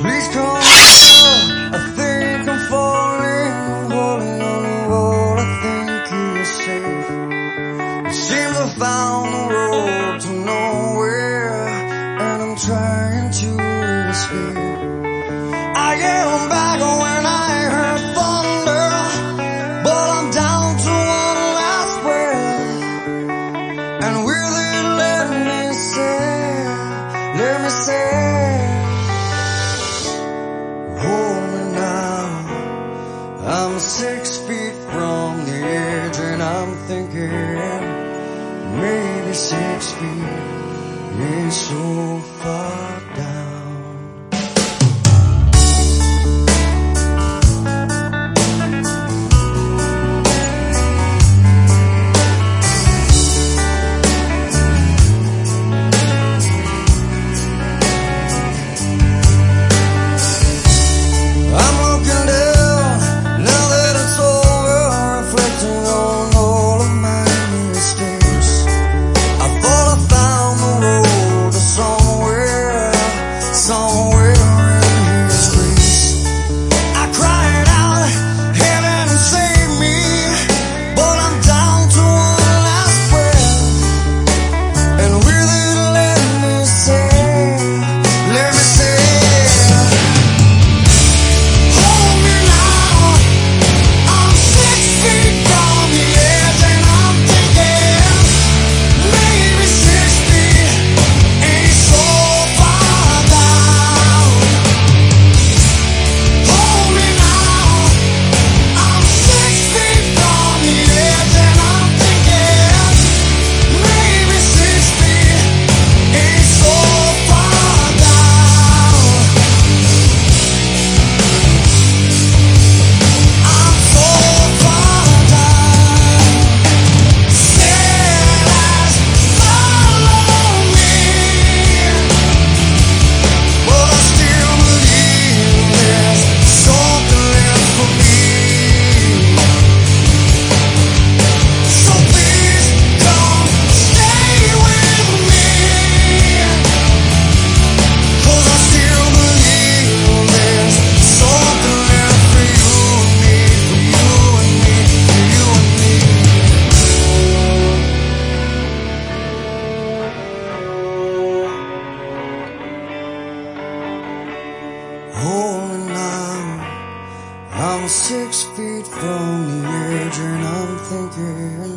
Please come now, I think I'm falling, holding on to what I think is safe. It seems I found the road to nowhere, and I'm trying to escape. I am back when I heard thunder, but I'm down to one last breath. And will it let me say, hold me now. I'm 6 feet from the edge and I'm thinking maybe 6 feet ain't so far down. Hold me now, I'm 6 feet from the edge and I'm thinking